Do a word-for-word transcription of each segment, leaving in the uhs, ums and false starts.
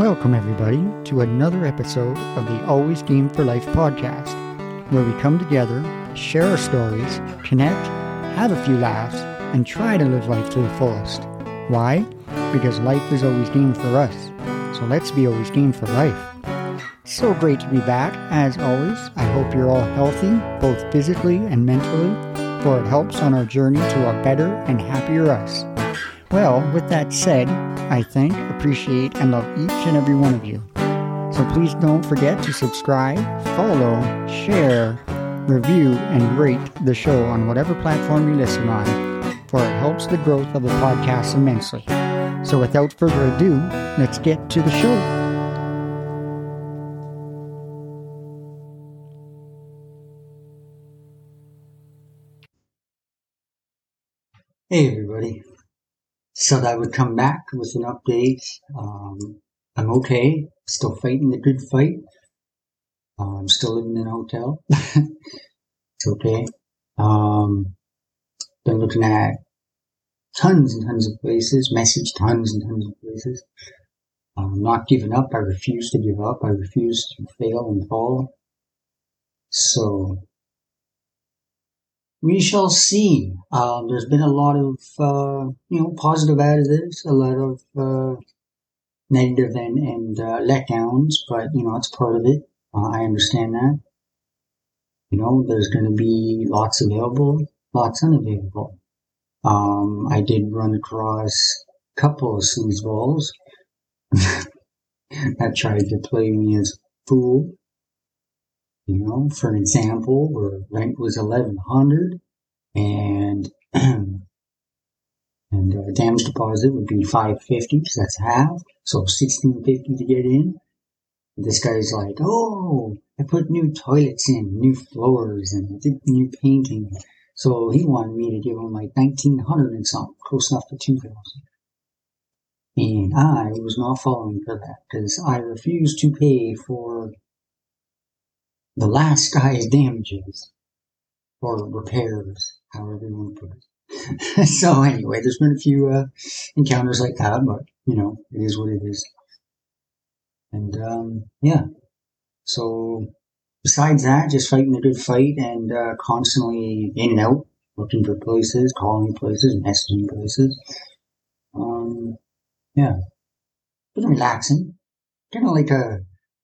Welcome everybody to another episode of the Always Game for Life podcast, where we come together, share our stories, connect, have a few laughs, and try to live life to the fullest. Why? Because life is always game for us, so let's be always game for life. So great to be back, as always. I hope you're all healthy, both physically and mentally, for it helps on our journey to a better and happier us. Well, with that said, I thank, appreciate, and love each and every one of you. So please don't forget to subscribe, follow, share, review, and rate the show on whatever platform you listen on, for it helps the growth of the podcast immensely. So without further ado, let's get to the show. Hey everybody. Said I would come back with an update. Um, I'm okay. Still fighting the good fight. Uh, I'm still living in a hotel. It's okay. Um, been looking at tons and tons of places. Messaged tons and tons of places. I'm not giving up. I refuse to give up. I refuse to fail and fall. So we shall see. Um, there's been a lot of, uh, you know, positive out of this, a lot of uh, negative and, and uh, letdowns, but, you know, it's part of it. Uh, I understand that. You know, there's going to be lots available, lots unavailable. Um, I did run across a couple of sleazeballs that tried to play me as a fool. You know, for an example, where rent was eleven hundred and and uh, damage deposit would be five fifty, because that's half, so sixteen fifty to get in. This guy's like, oh, I put new toilets in, new floors, and I did new painting. So he wanted me to give him like nineteen hundred and something, close enough to two thousand. And I was not falling for that, because I refused to pay for the last guy's damages, or repairs, however you want to put it. So anyway, there's been a few uh, encounters like that, but, you know, it is what it is. And, um, yeah. So, besides that, just fighting a good fight and uh, constantly in and out, looking for places, calling places, messaging places. Um, yeah. Been relaxing. Kind of like a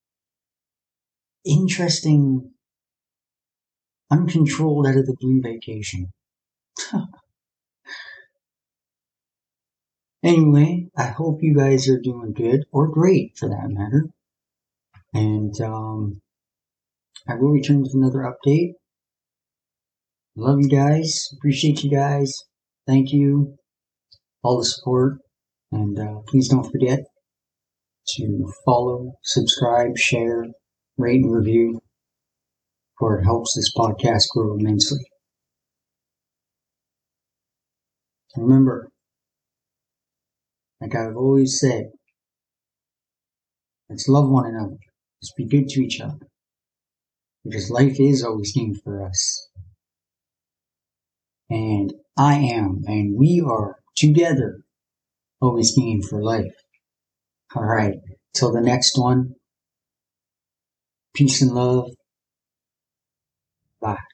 interesting, uncontrolled out of the blue vacation. Anyway, I hope you guys are doing good, or great for that matter. And um, I will return with another update. Love you guys. Appreciate you guys. Thank you. All the support. And uh, please don't forget to follow, subscribe, share, rate, and review, for it helps this podcast grow immensely. Remember, like I've always said, let's love one another. Let's be good to each other. Because life is always game for us. And I am, and we are together always game for life. Alright, till the next one. Peace and love. Bye.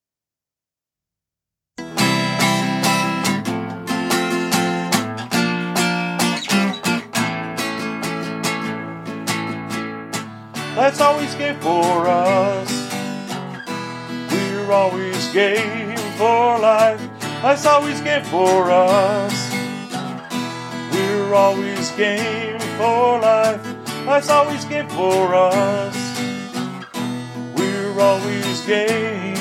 That's always game for us. We're always game for life. That's always game for us. We're always game for life. That's always game for us. We're always game